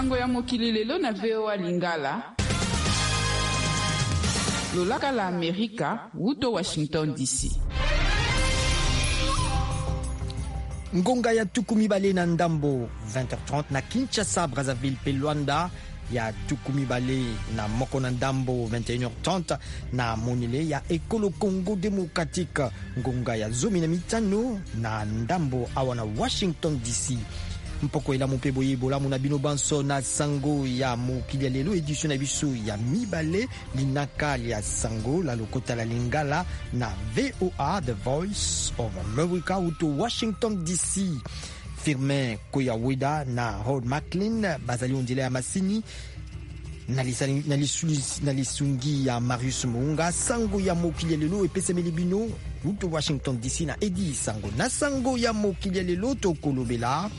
sango ya mokili lelo na VOA Lingala. Lolaka la Amerika, wuto Washington DC. Ngonga ya tukumi bale na ndambo 20h30 na Kinshasa, Brazzaville pe Luanda. Ya tukumi bale na moko na ndambo 21h30 na monele ya Ekolo Congo Democratique. Ngonga ya zomi na mitano na ndambo awa na Washington DC. Mpoko ela mope boye bola muna bino banso na sango ya mokili ya lelo edition na biso ya mibale linaka ya sango la lokota la Lingala na VOA The Voice of America uto Washington DC. Firmin Koyaweda na Rod Macklin bazali ondile ya masini na lisungi ya Marius Munga. Sango ya mokili ya lelo epesemeli bino uto Washington DC na Edi Sango. Na sango ya mokili ya lelo tokolobela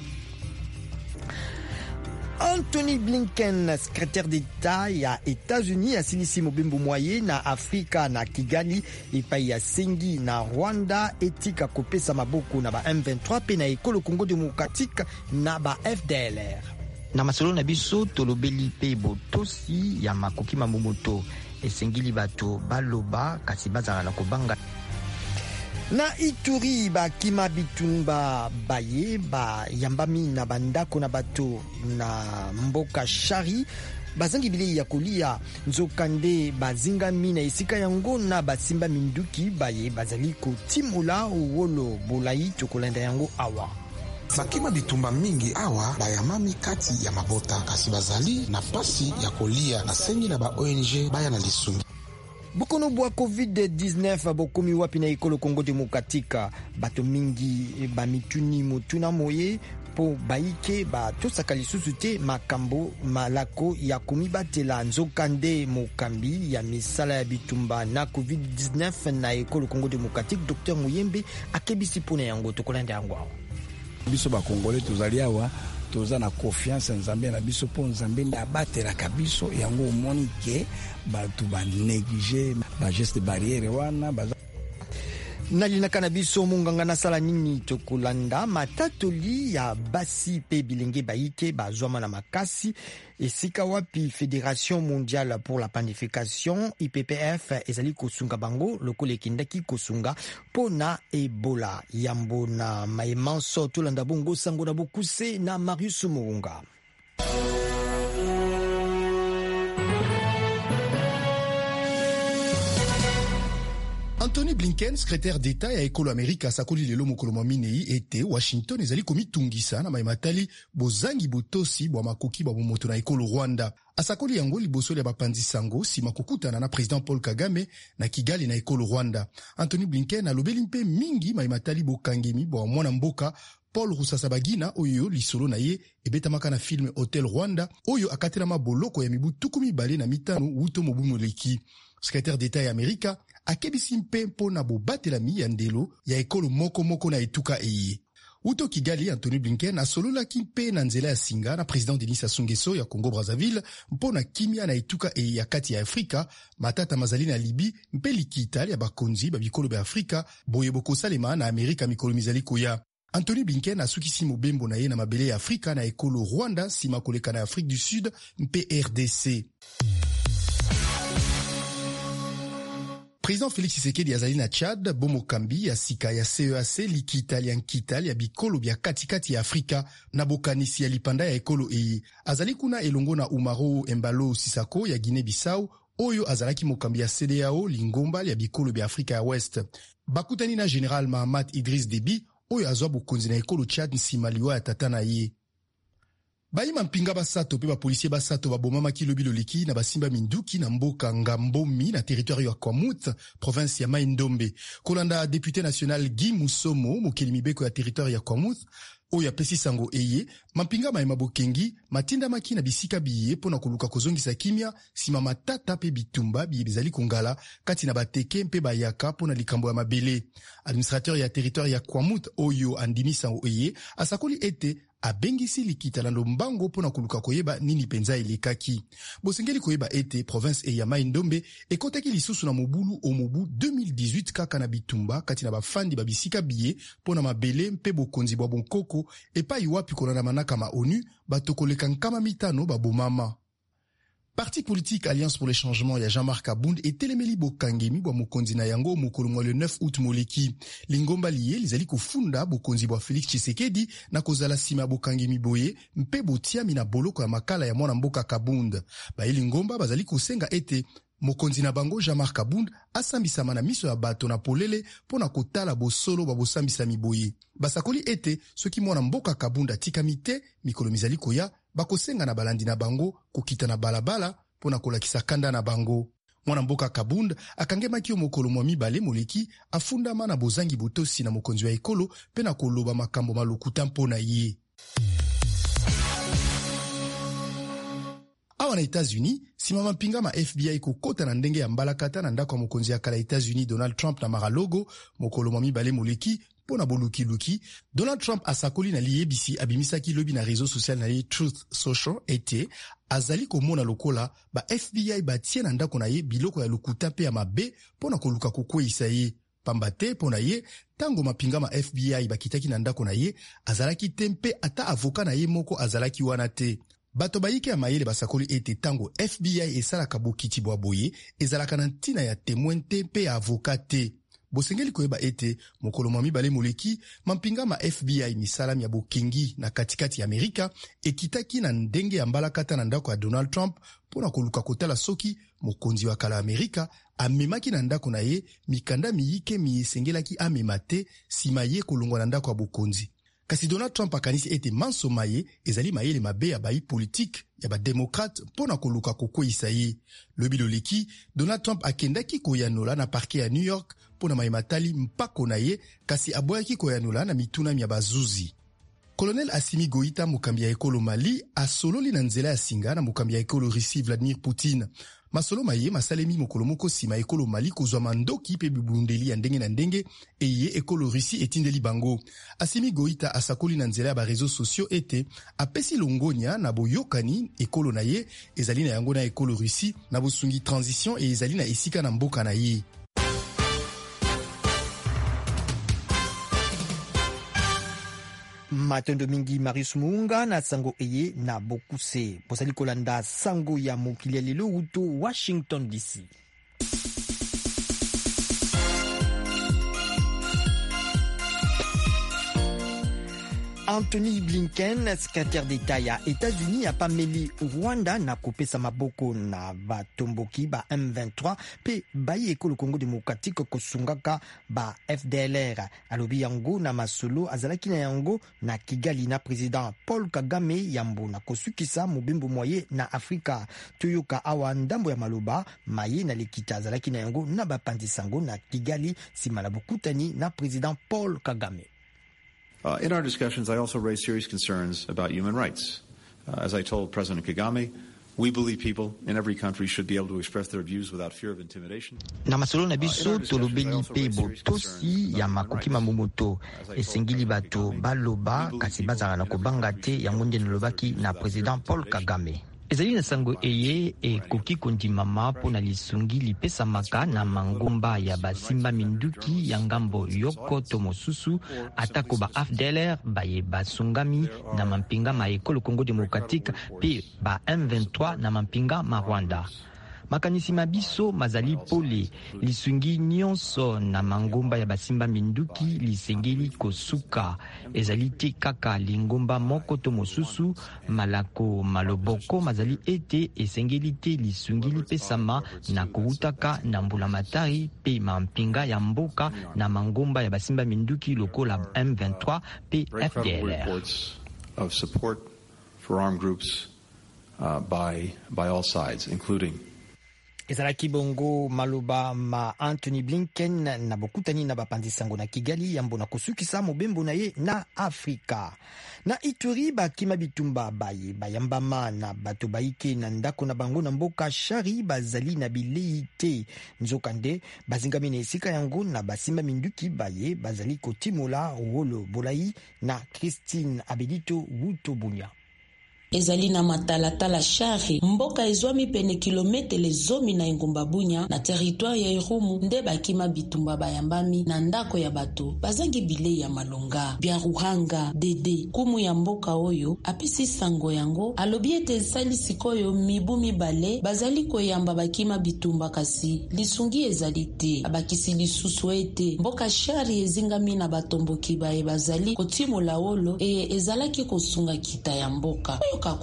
Anthony Blinken, secrétaire d'État ya États-Unis asilisi mobembo moye na Afrika na Kigali epai ya sengi na Rwanda etika kopesa maboko na ba M23 pe na Ekolo Congo Démocratique na ba FDLR. Na masolo na biso tolobeli pe botosi ya makoki mamomoto esengili bato baloba kasi bazala na kobanga. Na Ituri ba kima bitumba baye ba yambami na bandako na bato na mboka shari bazangi bilei ya kolia nzokande bazingami na esika yango na basimba minduki baye bazali kotimula wolo bolai tokolanda yango awa. Bakima bitumba mingi awa bayamami kati ya mabota kasi bazali na pasi ya kolia na sengi na ba ONG baya na lisungi. Bukono bwa COVID-19 bokomi wapi na Ekolo Congo Démocratique bato mingi ba mituni motuna moye po baike ba tosaka lisusu te makambo malako ya komibatela nzokande mokambi ya misala ya bitumba na COVID-19 na Ekolo Congo Démocratique. Dr Muyembe akebisi pona yango tokolanda yango awa. Biso ba Congolais tozali awa toza na confiance nzambe na biso po nzambe nda batela kabiso yango omoni ke batu ba négliger ba geste barrière wana baza nalinaka na biso munganga na sala nini tokolanda matatoli ya basi pe bilenge baike bazwama na makasi esika wapi Fédération mondiale pour la planification IPPF ezali kosunga bango lokole kindaki kosunga pona Ebola yambo na maimanso tolanda bongo sango na bokuse na Marius Munga. Anthony Blinken, secrétaire d'État ya Ekolo Amerika sakoli lelo mokolo minei ete Washington ezali komitungisa na maimatali bozangi botosi bwa makoki bwa moto na Ekolo Rwanda. Asakoli yango liboso ya bapanzi sango sima kokutana na président Paul Kagame na Kigali na Ekolo Rwanda. Anthony Blinken alobeli mpe mingi maimatali bokangemi bwa mwana mboka Paul Rusasabagina oyo lisolo na ye ebetamaka na film Hotel Rwanda oyo akatelama boloko ya mibu 25 wuto mobumo leki. Secrétaire d'État ya Amerika akebisi mpe mpona bobatelami ya ndelo ya ekolo moko na etuka eye. Uto Kigali, Anthony Blinken asololaki mpe na nzela ya singa na président Denis Sassou Nguesso ya Congo Brazzaville mpona kimia na etuka eye ya kati ya Afrika, matata mazali na Libi mpe likitali ya bakonzi babikolo ba Afrika boye bokosalema na Amerika mikolo mizali koya. Anthony Blinken asukisi mobembo na ye na mabele ya Afrika na ekolo Rwanda sima koleka na Afrique du Sud mpe RDC. Président Félix Tshisekedi azali na Tchad, bomokambi ya sika ya CEAC likitali ya nkitali ya bikolo bya katikati ya Afrika na bokanisi ya lipanda ya ekolo eye. Azali kuna elongo na Umaro Embalo Sisako ya Guinée-Bissau, oyo azalaki mokambi ya CEDEAO lingomba ya bikolo bya Afrika ya West. Bakutani na General Mahamat Idriss Déby, oyo azwa bokonzi na ekolo Tchad nsima liwa ya tata na ye. Baima mpinga basato pe bapolisier basato babomama kilobilo leki na basimba minduki na mboka Ngambomi na territoire ya Kwamouth, province ya Mai-Ndombe. Kolanda député national Guy Musomo, mokeli mibeko ya territoire ya Kwamouth, oyo apesi sango eye, mampinga maema bokengi, matinda maki na bisika biye pona koluka kozongisa kimia, sima matata pe bitumba biye bizali kongala, kati na bateke mpe bayaka pona likambo ya mabele. Administrateur ya territoire ya Kwamouth, oyo andimi sango eye, asakoli ete abengisi likita na lombango mpona koluka koyeba nini penza elekaki. Bosengeli koyeba ete province ya Mai Ndombe ekotaki lisusu na mobulu o mobu 2018 kaka na bitumba kati na bafandi babisika biye mpona mabele mpe bokonzi bwa bonkoko epai wapi kolanda manaka ma ONU bato koleka nkama mitano babomama. Parti politique Alliance pour les changements ya Jean-Marc Abound etelemeli bokangemi bwa mokonzi na yango mokolo mwa le 9 août moleki. Lingomba liye lizali kofunda bokonzi bwa Félix Tshisekedi na kozala sima bokangemi boye mpe botiami na boloko ya makala ya mwana mboka Kabound. Baye Lingomba bazali kosenga ete mokonzi na bango Jean-Marc Abound asambisama na miso ya bato na polele pona kotala bosolo ba bosambisami boye. Basakoli ete soki mwana mboka Kabound atikami te mikolo mizali koya bakosenga na balandi na bango kokita na balabala pona kolakisa kanda na bango. Mwana mboka Kabound akangemaki mokolo mwa mibale moleki afundama na bozangi botosi na mokonzi wa ekolo pe na koloba makambo malukuta mpona ye. Awa na Etats-Unis, sima mampinga ma FBI kokota na ndenge ya mbalakata na ndako ya mokonzi ya kala Etats-Unis Donald Trump na Mar-a-Lago, mokolo mwa mibale moleki pona boluki-luki, Donald Trump asakoli na liyebisi abimisaki lobi na réseau social na ye Truth Social ete azali komona lokola ba FBI batie na ndako na ye biloko ya lukuta pe ya mabe pona koluka kokweyisa ye. Pamba te pona ye, tango mapinga ma FBI bakitaki na ndako na ye, azalaki tempe ata avoka na ye moko azalaki wana te. Bato bayike ya mayele basakoli ete tango FBI esalaka bokiti bwa boye, ezalaka na ntina ya témoin te pe ya avoka te. Bosengeli koyeba ete mokolo mwa mibale moleki mampinga ma FBI misalami ya bokengi na katikati ya Amerika ekitaki na ndenge ya mbalakata na ndako ya Donald Trump pona koluka kotala soki mokonzi wa kala Amerika amemaki na ndako na ye mikanda miyike miyesengelaki amema te sima ye kolongwa na ndako ya bokonzi. Kasi Donald Trump akanisi ete manso maye ezali mayele mabe ya bayi politique ya bademokrate pona koluka kokweyisa ye. Lobi loleki, Donald Trump akendaki koyanola na parke ya New York pona mayematali mpako na ye kasi aboyaki koyanola na mitunami ya bazuzi. Colonel Assimi Goïta mokambi ya ekolo Mali asololi na nzela ya singa na mokambi ya ekolo Russie Vladimir Poutine. Masolo maye masalemi mokolo moko sima ekolo Mali kozwa mandoki pe bibundeli ya ndenge na ndenge eye ekolo Russie etindeli bango. Assimi Goïta asakoli na nzela ya ba réseaux sociaux ete apesi longonia na boyokani ekolo na ye ezali na yango na ekolo Russie na bosungi transition e ezali na esika na mboka na ye. Matondo mingi Marius Muunga na sango eye na bokuse. Bosali kolanda sango ya mokili ya lelo uto Washington DC. Anthony Blinken, secrétaire d'État ya États-Unis, a pameli Rwanda na kopesa maboko na batomboki ba M23 pe bayi ekolo Congo démocratique kosungaka ba FDLR. Alobi yango na masolo azalaki na yango na Kigali na président Paul Kagame yambo na kosukisa mobimbo moye na Afrika. Toyoka awa ndambo ya maloba maye na lekita azalaki na yango na bapandisango na Kigali sima na bokutani na président Paul Kagame. In our discussions, I also raised serious concerns about human rights. As I told President Kagame, we believe people in every country should be able to express their views without fear of intimidation. Na masolo na biso tolobeli pe botosi ya makoki mamomoto esengili bato baloba kasi bazala na kobanga te yango nde nalobaki na President Paul Kagame. Ezali na sango eye ekoki kondimama po na lisungi lipesamaka na mangomba ya basimba minduki ya ngambo yoko to mosusu atako ba FDLR baye basungami na mampinga ma ekolo Congo démocratique pe ba M23 na mampinga ma Rwanda. Makanisi mabiso mazali pole lisungi nyonso na mangomba ya basimba minduki lisengeli kosuka ezali te kaka lingomba moko to mosusu malako maloboko mazali ete esengeli te lisungi lipesama na koutaka na mbula matari pe mampinga ya mboka na mangomba ya basimba minduki lokola M23 pe FDLR. Of support for armed groups by all sides, including ezalaki bongo maloba ma Anthony Blinken na bokutani na bapanzi sango na Kigali yambo na kosukisa mobembo na ye na Afrika. Na Ituri bakima bitumba baye bayambama na bato baike na ndako na bango na mboka shari bazali na bilei te nzokande bazingami na esika yango na basimba minduki baye bazali kotimola wolo bolai na Christine Abedito Wuto Bunya. Ezali na matalatala shari mboka ezwami pene kilometele zomi na engumba Bunya na territoire ya Irumu nde bakima bitumba bayambami na ndako ya bato bazangi bilei ya malonga bya ruhanga dede kumu ya mboka oyo apesi sango yango alobi ete esali sikoyo mibu mibale bazali koyamba bakima bitumba kasi lisungi ezali te abakisi lisusu ete mboka shari ezingami na batomboki baye bazali kotimola wolo ezalaki kosunga kita ya mboka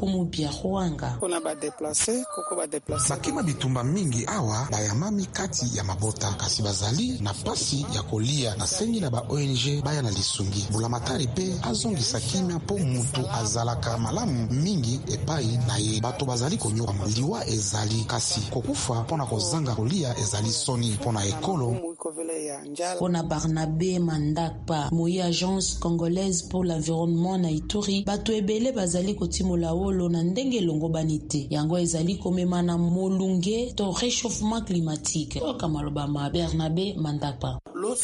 bakima bitumba mingi awa bayamami kati ya mabota kasi bazali na pasi ya kolia na sengi na ba ONG baya na lisungi bulamatari pe azongisa kimia po mutu azalaka malamu mingi epai na ye bato bazali konyoka liwa ezali kasi kokufa pona kozanga kolia ezali soni pona ekolo. Pona Barnabé Mandakpa moyi agence congolaise pour l'environnement na Ituri bato ebele bazali kotimola wolo na ndenge longo banite yango ezali komema na molunge to réchauffement climatique oka maloba ma Barnabé Mandakpa.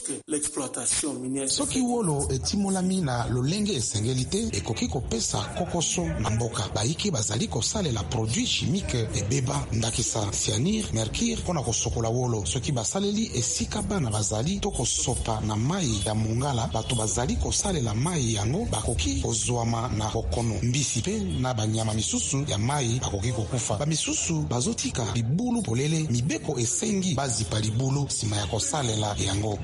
Soki wolo etimolami na lolenge esengeli te ekoki kopesa kokoso na mboka baiki bazali kosalela produit chimique ebeba ndakisa cyanure mercure pona kosokola wolo soki basaleli esika bana bazali to kosopa na mai ya mongala bato bazali kosalela mai yango bakoki kozwama na kokono mbisi pe na banyama misusu ya mai bakoki kokufa bamisusu bazotika libulu polele mibeko esengi bazipa libulu sima ya kosalela yango.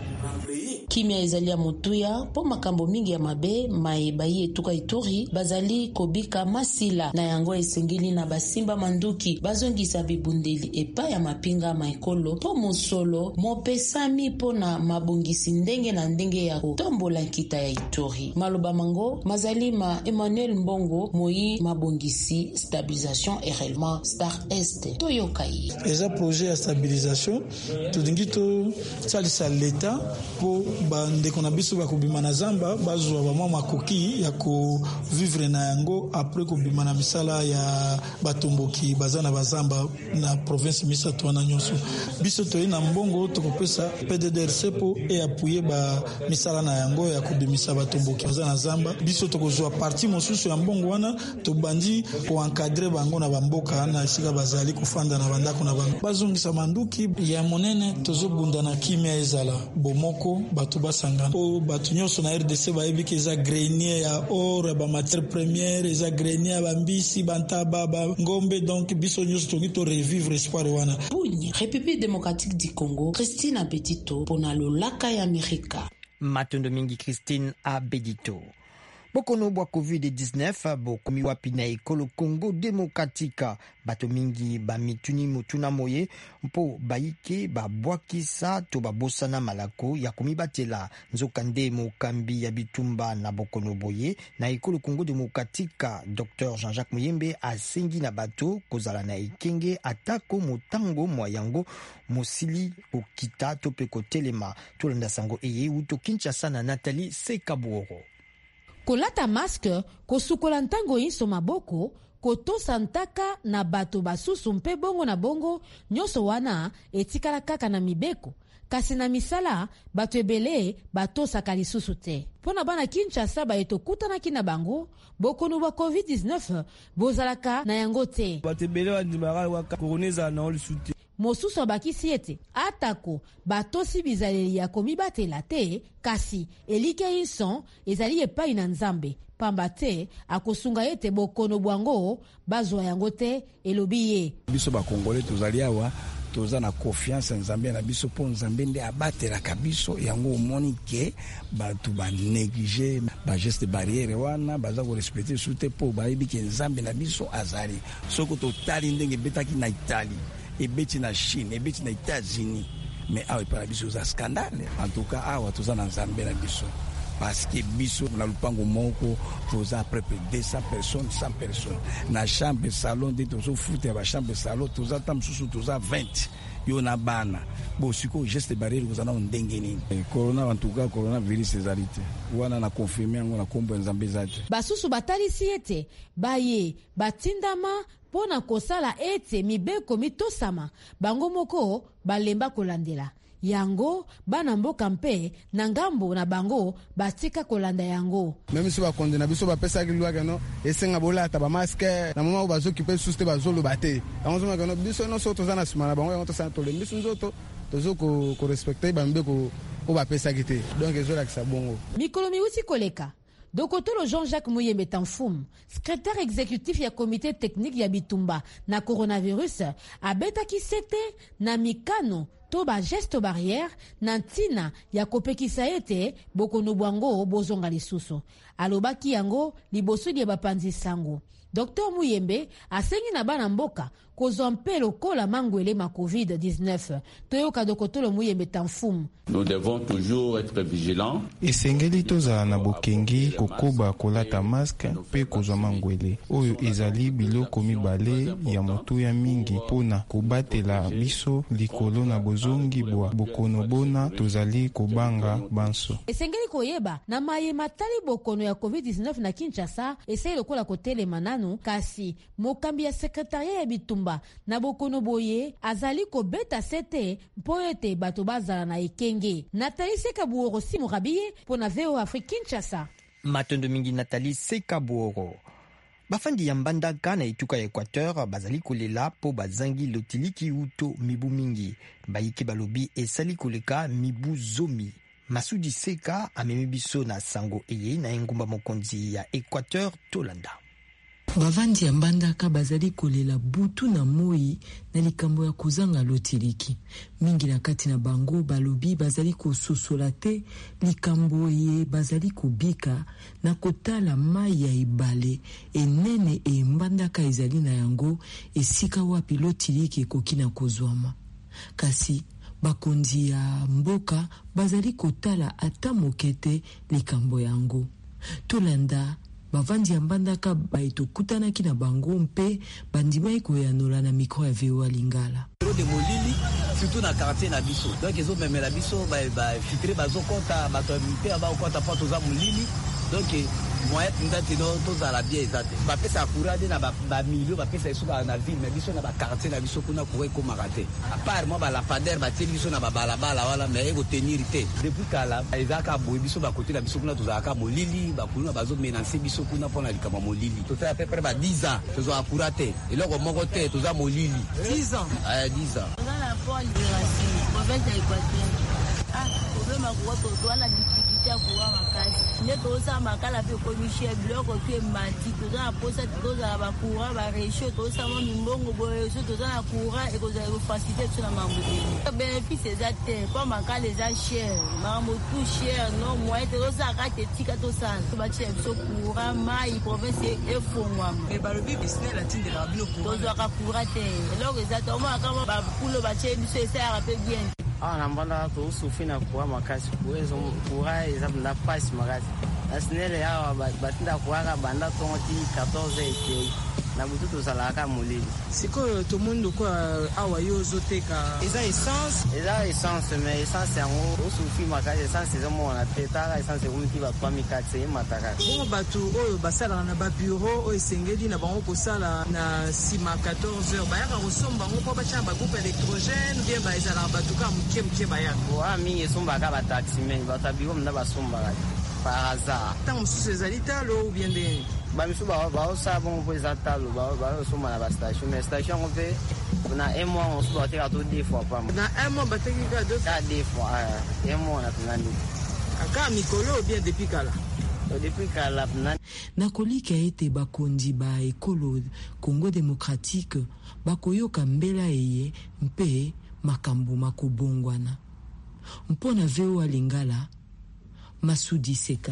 Kimia ezali ya motuya po makambo mingi ya mabe mayebayi etuka Ituri bazali kobika masila na yango esengeli na basimba manduki bazongisa bibundeli epa ya mapinga maekolo po mosolo mopesami po na mabongisi ndenge na ndenge ya kotombola nkita ya Ituri. Maloba mango mazali ma Emmanuel Mbongo moyi mabongisi stabilisation et règlement Star Est toyokai. Eza projet ya stabilisation tudingi to salisa l'État po bandeko na biso bakobima na zamba bazwa bamwa makoki ya kovivre na yango apres kobima na misala ya batomboki baza na bazamba na province misato wana nyonso biso toyi na mbongo tokopesa PDDRC po eapuye ba misala na yango ya kobimisa batomboki baza na zamba biso tokozwa parti mosusu ya mbongo wana tobandi koencadre bango na bamboka na esika bazali kofanda na bandako na bango bazongisa manduki ya monene tozobunda na kimia ezala bomoko bato basangana o bato nyonso na RDC bayebiki eza grenier ya or ba matière première eza grenier ya bambisi bantaba ba ngombe donc biso nyonso tongi to revivre espoir wana. Bunya République démocratique du Congo Christine Abedito pona lolaka ya Amerika. Matondo mingi Christine Abedito. Bokono bwa COVID-19 bokomi wapi na ekolo Congo Démocratique bato mingi ba mituni mutuna moye mpo baike babwakisa to babosana malako ya komibatela nzokande mokambi ya bitumba na bokono boye na ekolo Congo Démocratique. Dr Jean-Jacques Muyembe asengi na bato kozala na ekenge atako motango mwa yango mosili okita to pe kotelema tolanda sango eye uto Kinshasa na Nathalie Sekabuoro. Kolata maske, kosukola ntango inso maboko, kotosa ntaka na bato basusu mpe bongo na bongo, nyoso wana etikala kaka na mibeko. Kasi na misala, bato ebele batosaka lisusu te. Pona bana Kinshasa ba etokutanaki na bango, bokono ba COVID-19 bozalaka na yango te. Bato ebele wandimaka waka koroneza na olu sute. Mosusu abakisi ete atako batosi bizaleli ya komibatela te kasi elike inson ezali epai na Nzambe pamba te akosunga ete bokono bwango bazwa yango te elobi ye. Biso ba Congolais tozali awa toza na confiance Nzambe na biso po Nzambe nde abatelaka biso yango omoni ke bato ba négliger ba geste barrière wana baza ko respecter sute po bayebi ke Nzambe na biso azali soko totali ndenge betaki na Italie ebeti na Chine ebeti na États-Unis mais awa epala biso za scandale en tout cas awa toza na Nzambe na biso parce que biso na lupango moko toza près de 200 personnes 100 personnes na chambre salon de tozo foot ya ba chambre salon toza tam susu toza 20 yo na bana bo siko geste barrière kozana ndenge nini corona en tout cas coronavirus ezalite wana na confirmer ngo na kombo nzambe zate basusu batalisi ete baye batindama pona kosala ete mibeko mitosama bango moko balemba kolandela yango bana mboka mpe na ngambo na bango batika kolanda yango même si bakondena biso bapesa kilwa keno esenga bolata ba masque na mama bazokipe suste bazolo bate yango zoma keno biso no soto zana simana bango yango tosana tole biso nzoto tozoko ko respecter bambeko o bapesa kite donc ezola kisa bongo mikolo miuti koleka Dokotolo Jean-Jacques Muyembe Tanfoum, secrétaire exécutif ya comité technique ya bitumba na coronavirus, abetaki sete na mikano to ba geste barrière na ntina ya kopekisa ete bokono bwango bozonga lisusu. Alobaki yango liboso ya bapanzi sango. Dr Muyembe asengi na bana mboka kozwa mpe lokola mangwele ma COVID-19. Toyoka Dokotolo Muyembe Tanfoum. Nous devons toujours être vigilants. Esengeli tozala na bokengi kokoba kolata masque pe kozwa mangwele oyo ezali biloko mibale ya motuya mingi pona kobatela biso likolo na bozongi bwa bokono bona tozali kobanga banso. Esengeli koyeba na maye matali bokono ya COVID-19 na Kinshasa esei lokola kotele mananu kasi mokambi ya sekretaria ya bitumba na bokono boye azali kobeta sete mpo ete bato bazala na ekenge. Nathalie Sekabuoro Simon Rabiye pona VO Afrique Kinshasa. Matondo mingi Nathalie Sekabuoro. Bafandi ya mbandaka na etuka ya Equateur bazali kolela po bazangi lotiliki uto mibu mingi. Bayike balobi esali koleka mibu zomi. Masudi Seka amemi biso na sango eye na engumba mokonzi ya Equateur Tolanda. Bavandi ya mbandaka bazali kolela butu na moi na likambo ya kozanga lotiliki. Mingi na kati na bango balobi bazali kososola te likambo ye bazali kobika na kotala mai ya ibale enene e mbandaka ezali na yango esika wapi lotiliki ekoki na kozwama. Kasi bakonzi ya mboka bazali kotala ata mokete likambo yango. Tolanda bavandi ya mbandaka baitokutanaki na bango mpe bandimai koyanola na mikro ya VOA Lingala. De molili surtout na quartier na biso donc ezo memela biso ba filtrer bazokota bato mpe abakota pa toza molili donc moyen ndati no tozala bien ezate bapesa kurade na ba milieu bapesa esuka na ville mais biso na ba quartier na biso kuna ko ekomaka te à part moi ba lapader ba teli biso na ba balabala wala mais eko tenir te depuis kala ezaka boy biso ba côté na biso kuna tozaka molili ba kuna bazo menacer biso kuna pona likama molili tozala peu près ba 10 ans tozo akurate eloko moko te toza molili 10 ans 10 ans dans la folle de Racine province d'Équateur problème à quoi to la difficulté à pouvoir makasi ne to sa makala pe ko michel bloko pe mati to za posa to za ba courant ba réchaud to sa mo mbongo boye so to za courant et ko za faciliter sur la mamouté bénéfice exact pas makala les cher mamou tout cher non moi to za ka te tika to sa to ba che so courant mai province e fongwa e ba le business la tinde la bino to za ka courant te loko exactement ka ba pulo ba che biso ça rappelle bien. Na mbanda to usufi na kuwa makasi kuwezo kuwa izabunda pasi makasi asinele yawa batinda kuwaka banda tonti 14 eke na bututu salaka molili siko to mundo kwa awa yozo teka eza essence mais essence yango usufi makasi essence zomo na teta essence kumiki ba kwa mikatse mataka bon batu oyo basala na ba bureau o esengeli na bango kosala na sima 14h bayaka kosomba ngo po bacha ba groupe électrogène bien ba ezala batu ka mke bayaka wa mingi somba ka ba taxi men batabiro mna basomba ka par hasard tant mususu ezali talo ou bien de bamisu ba osa bon po ezatalo ba somba na ba station mais station on fait na un mois on se doit faire tout 2 fois pas na un mois bateki ka 2 fois un mois na tunani aka mikolo bien depuis kala depuis kala na kolika ete bakondi ba ekolo Congo démocratique bakoyoka mbela eye mpe makambo makobongwana mpona VOA Lingala Masudi Seka.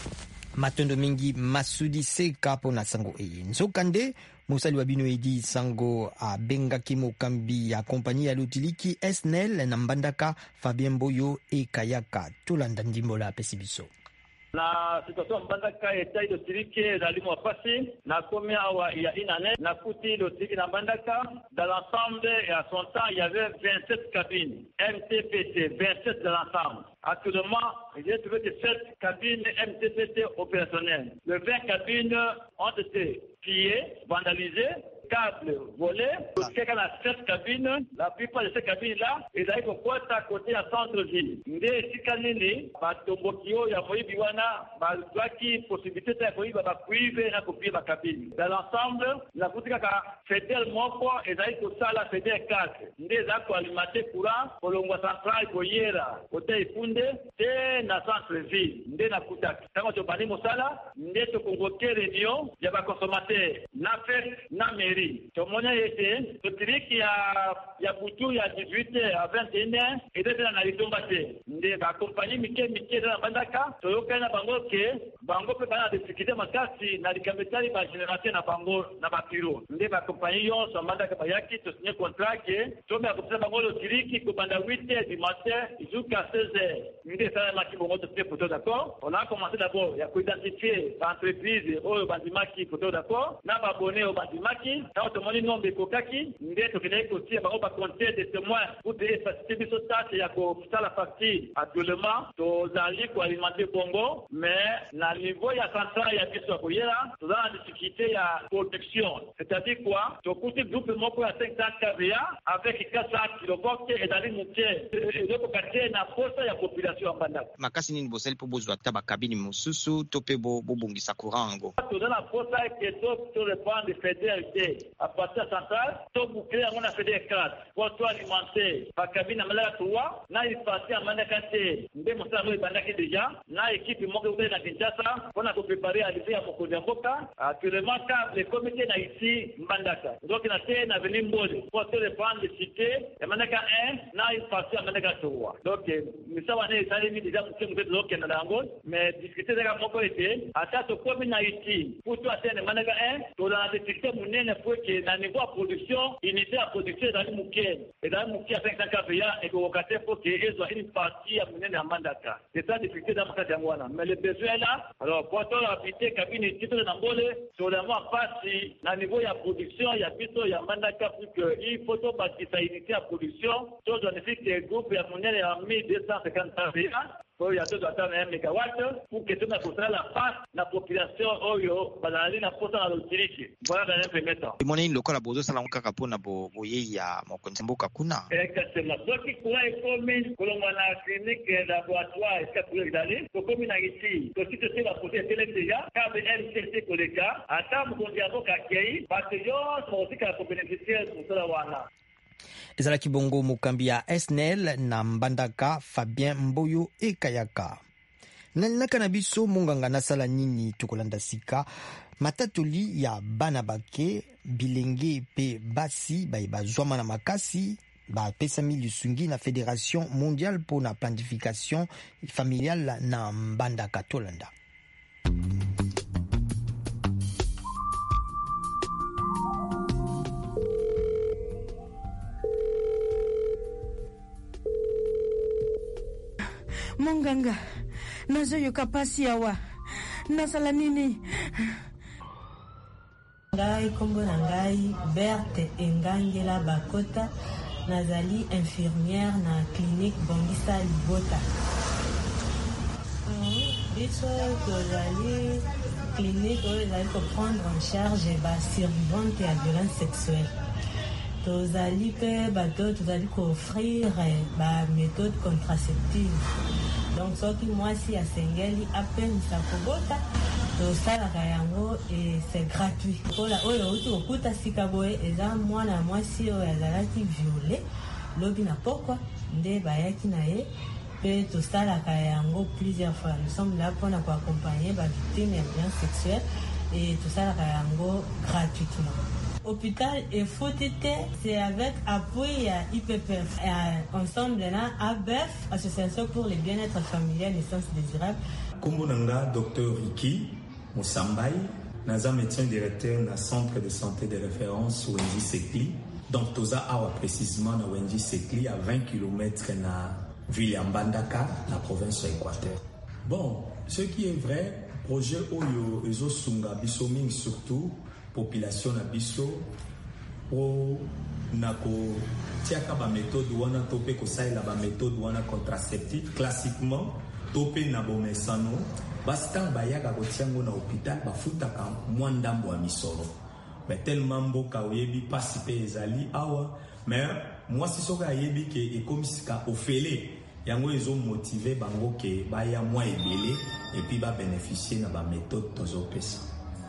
Matondo mingi Masudi Seka pona sango eye. Nzokande Mosali wabino edi sango a bengaki mokambi ya kompani ya lotiliki SNEL na mbandaka Fabien Boyo e Kayaka Tolanda ndimbola pesibiso. na situation Mbandaka etai lotiriki ezali mwa pasi na komi awa ya inane na kuti lotiriki na Mbandaka. Dans l'ensemble et à son temps il y avait 27 cabines MTPT, 27 dans l'ensemble. Actuellement, j'ai trouvé que 7 cabines MTPT opérationnelles. Les 20 cabines ont été pillées, vandalisées, câbles volés. Quelqu'un a 7 cabines. La plupart de ces cabines-là, ils arrivent au point à côté à centre-ville. Ndé sikanini, batombokio ya moibi wana, balaki possibilité de moibi ba kuive na copier ba cabine. Dans l'ensemble, la boutique ka fédéral moko ezali ko sala fédéral 4. Ndé za ko alimenter courant kolongwa central ko yera, côté ifunde te na centre-ville. Ndé na kutaki. Tango to bani mosala, ndé to convoquer réunion ya ba consommateur na fait na mairie. Tomona yete totiriki ya butu ya 18h à 21h et de na litomba te nde ba compagnie mike na Mbandaka toyoka na bango ke bango pe bana de sécurité makasi na likambetali ba génération na bango na ba piro nde ba compagnie yo so Mbandaka ba yaki to signer contrat ke to me akopesa bango lo tiriki ko banda 8h du matin jusqu'à 16h nde ça maki bongo to te photo d'accord. On a commencé d'abord ya ko identifier entreprise o bandimaki photo d'accord na ba abonné au bandimaki. Quand tout le monde nombre de kokaki, nous devons aussi avoir compter des témoins pour des facilités sociales et à la partie actuellement, nous allons alimenter Congo, mais à niveau il y a central, il y a des soirées, nous avons des difficultés à protection. C'est-à-dire quoi? Tout le groupe moko à 500 kVA avec 400 kV et dans les moutiers. Et donc, quartier n'a pas ça, il y a population en Mbandaka. Makasi nini bosel pour besoin de kabini mususu tope bo bongisa kurango. Tout dans la poste que tout dépend des fédéralités. À partir central, tout boucler on a fait des cartes. Pour toi alimenter, par cabine à Malaka 3, na il passé à Mbandaka T. Ndé Moussaro et Mbandaka déjà, na équipe Moko na Kinshasa, on a préparé à l'effet à Mokodamboka. Actuellement, les comités na ici Mbandaka. Donc na T na venu Mbode. Pour tout dépendre des cités, et Mbandaka 1, na il passé à Mbandaka 3. Donc, nous savons que les déjà mais discuter de la Moko était, à ça, tout comme na ici, pour toi, c'est Mbandaka 1, tout dans la détection, faut que dans le niveau de production, unité à production dans le Mouké. Et dans le Mouké à 500 kVA, et que vous avez pour qu'il y ait une partie à mener à Mbandaka. C'est ça, difficulté dans le cas d'Angwana. Mais le besoin est là. Alors, quand on a habité cabine et titre d'Angole, sur le mois passé, dans le niveau de production, il y a plutôt, il y a Mbandaka, pour qu'il faut bâtir sa unité à production. Tout on fait que le groupe, il y a mené à 1250 kVA. Il y a 2 attentes 1 MW pour que tout le monde la face la population oyo bazali na posa na lotiriki. Voilà dans un premier temps. Mona in lokola bozo sala nkaka pona boye ya mokonzi mboka kuna. Exactement. Donc il pourrait être kolonga na clinique laboratoire est capable d'aller. Donc comme il a ici, donc si tu la poser télé déjà, car MCC koleka, ata mokonzi mboka kei, parce que yo sont aussi ka bénéficier pour cela wana. Ezalaki bongo mokambi ya SNEL na Mbandaka Fabien Mboyo Ekayaka. Nalinaka na biso monganga nasala nini tokolanda sika matatoli ya bana bake bilenge pe basi bazwama na makasi bapesami lisungi na Fédération mondiale pour la planification familiale na Mbandaka tolanda. Monganga, nazoyoka pasi awa. Nasala nini? Ngai kombo na ngai Berthe Engangela Bakota, nazali infirmière na clinique Bongisa Libota. Biso tozali clinique oyo ezali prendre en charge ba survivante ya violence sexuelle. Tozali pe bato tozali offrir ba méthode contraceptive. Donc soki mwasi asengeli apenisa kobota tosalaka yango et c'est gratuit. Kola oyo uti okuta sika boye eza mwana mwasi oyo azalaki violé lobi na pokwa nde bayaki na ye pe tosalaka yango plusieurs fois. Nous sommes là pour accompagner ba victimes de violence sexuelle et tosalaka yango gratuitement. Hôpital et Foutité, c'est avec appui à IPPF. Ensemble, là, ABEF, Association pour le bien-être familial et naissance désirable. Kombo nanga, Dr Iki Moussambay, naza médecin directeur na centre de santé de référence Wendy Sekli. Donc, toza awa précisément na Wendy Sekli à 20 km na ville ya Mbandaka, la province de Équateur. Bon, ce qui est vrai, projet Oyo Ezo Sunga Biso Ming surtout, population na Biso, o nako tiaka ba méthode wana topé ko saila ba méthode wana contraceptive classiquement topé na bomesano bastan bayaka ko tiango na hôpital bafutaka mwandambo wa misolo mais tellement mboka oyebi pasi pe ezali awa mais moi si soka yebi ke ekomisika ofele yango ezo motiver bango ke baya mwa ebele et puis ba bénéficier na ba méthode tozopesa.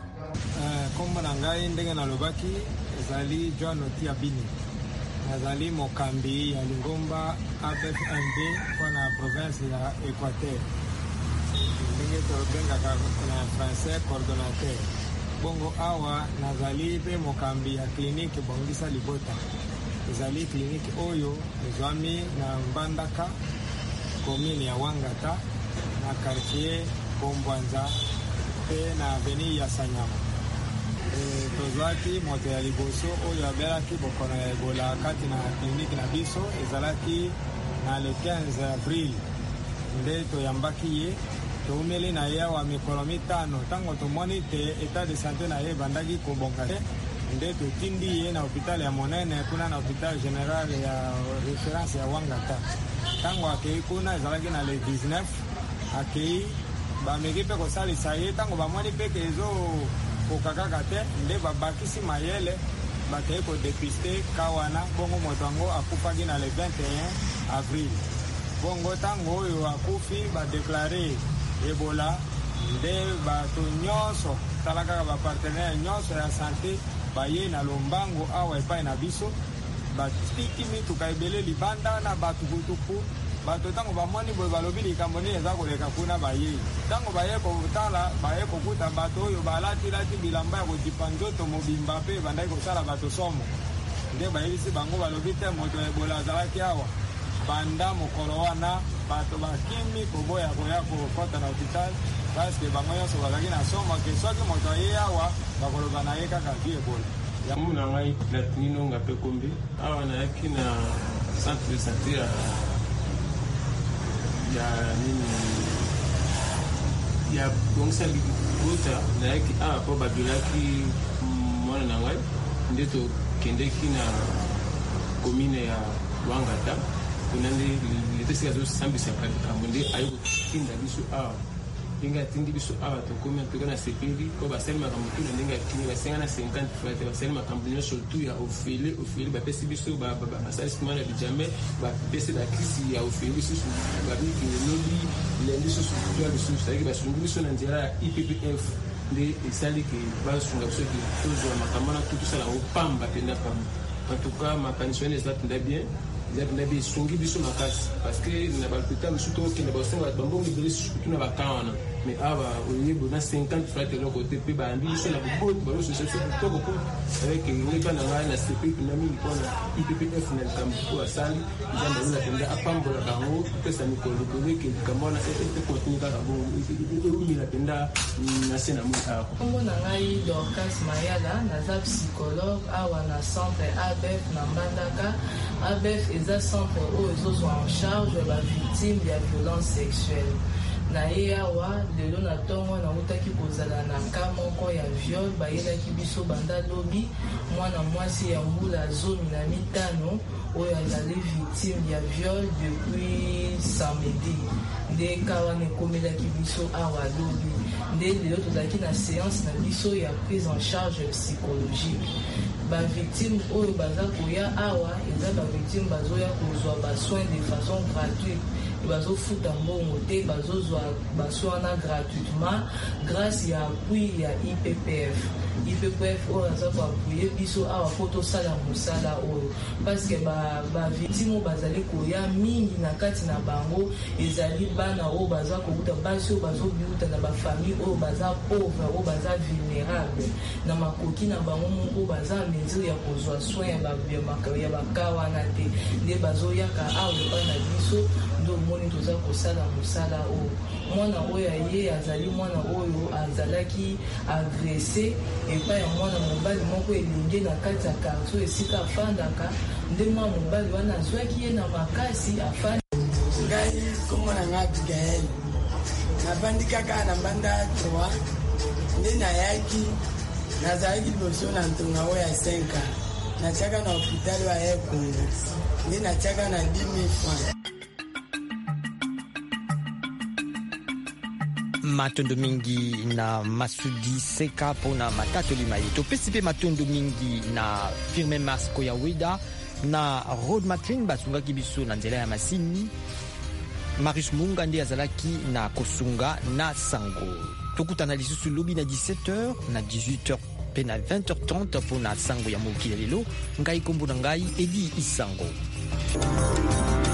Kombo na ngai ndenge nalobaki ezali John Otia Bini nazali mokambi ya Lingomba ABFMB mpona province ya Équateur ndenge tolobengaka na français coordonnateur bongo awa nazali pe mokambi ya clinique Bongisa Libota ezali clinique oyo ezwami na Mbandaka commune ya Wangata na quartier Kombwanza pe na avenue ya Sanyama tozwaki moto ya liboso oyo abelaki bokono ya Ebola kati na clinique na biso ezalaki na le 15 avril nde toyambaki ye toumeli na ye wa mikolo mitano ntango tomoni te état de santé na ye ebandaki kobonga te nde totindi ye na hôpital ya monene kuna na hôpital général ya référence ya Wangata ntango akei kuna ezalaki na le 19 akei bameki mpe kosalisa ye ntango bamoni mpe ke kokakaka te nde babakisi mayele bakei kodepiste kawana bongo moto yango akufaki na le 21 avril bongo ntango oyo akufi badeklare Ebola nde bato nyonso tala kaka bapartenere nyonso ya sante baye na lombango awa epai na biso batiki mituka ebele libanda na batukutuku bato ntango bamoni boye balobi likambo nini eza koleka kuna baye ntango baye kotala baye kokuta bato oyo balatilati bilamba ya kodipa nzoto mobimba mpe bandaki kosala bato somo nde bayebisi bango balobi te moto ya Ebola azalaki awa banda mokolo wana bato bakimi koboya koya kokota na hôpital parceke bango nyonso bazalaki na somo ke soki moto aye awa bakoloba na ye kaka vi Ebola yango na ngai Platinino Ngape Kombi awa nayaki na centre de santé ya nini ya Bongisa Libota nayaki awa po babelaki mwana na ngai nde tokendeki na commune ya Wangata kuna nde letesi azosambisa kambo nde ayi kotinda biso awa ndenge atindi biso awa tokomi toka na sepeli po basali makambo tu na ndenge akini basenga na 50 fois te basali makambo nyonso tu ya ofele bapesi biso basalissement na bijame bapesi bakrisi ya ofele lisusu babiki lobi lendi susu tu lisusu sayaki basungi biso na nzela ya IPPF nde esali ke basunga biso ke tozwa makambo na tutu sala opamba penda pamba en tout cas makanisi wana eza penda bien na bisungi biso makasi parce que na balpita misuto okende basenga bambongo libele sutu na bakawana mais aba oyebo na 50 francs de l'autre côté pe bandi c'est la botte balo c'est tout beaucoup avec une bana na na CP na mimi kwa na IPPF na kampo asali jambo la tenda apambola bango pesa mikolo kole ke kamona et continuer ka bongo umi la tenda na sena mu a kombo na ngai Dorcas Mayala na za psychologue awa na centre ABF na Mbandaka ABF eza centre où ils sont en charge de la victime de la violence sexuelle na ye awa lelo na ntongo nautaki kozala na ka moko ya viol bayelaki biso banda lobi mwana mwasi ya mbula 15 oyo azali victime ya viol depuis samedi nde kawana ekomelaki biso awa lobi nde lelo tozalaki na séance na biso ya prise en charge psychologique bavictime oyo baza koya awa eza bavictime bazoya kozwa basoin de façon gratuite bazofuta mbongo te bazozwa basoin wana gratuitement grâce ya appui ya IPPF oyo aza koapuye biso awa po tosala mosala oyo parceke bavictime oyo bazali koya mingi na kati na bango ezali bana oyo baza kokuta basi oyo bazobiuta na bafamille oyo baza pauvre oyo baza vulnérable na makoki na bango moko baza mesure ya kozwa soin ya baka wana te nde bazoyaka awa epai na biso ndo moni toza kosala mosala oyo mwana oyo aye azali mwana oyo azalaki agressé epai ya mwana mobali moko elenge na kati ya karto esika afandaka nde mwana mobali wana azwaki ye na makasi afandi ngai kombo na ngai Abigail nabandi kaka na mbanda 3 nde nayaki nazalaki liboso na ntonga oyo ya 5 natiaka na hopitali wa ye Kongo nde natiaka na 10 000 francs. Matondo mingi na Masudi Seka pona matatoli mayeto pesi pe matondo mingi na Firmin Masco ya Wida na Road Maclean basungaki biso na nzela ya masini. Marius Munga nde azalaki na kosunga na sango. Tokutana lisusu lobi na 17h na 18h pe na 20h30 pona sango ya mokili lelo. Ngai kombo na ngai Edi Isango.